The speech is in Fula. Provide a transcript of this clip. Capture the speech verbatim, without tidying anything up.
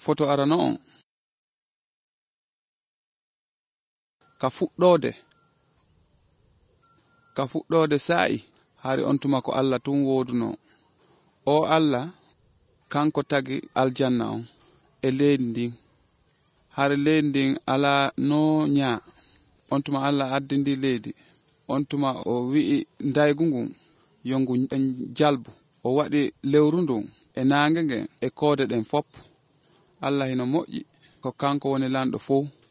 foto arano on ka fuɗɗode ka fuɗɗode sa'i hari on tuma ko Allah tun woduno o Allah kanko tagi aljanna on e leydi ndin hari leydi ndin ala no nya on tuma Allah addindi leydi on tuma o wi'i ndaygu ngun yongu jalbu o waɗi lewru ndun e nange ngen e koode ɗen fop Allah hino moƴƴi ko kanko woni lanɗo fo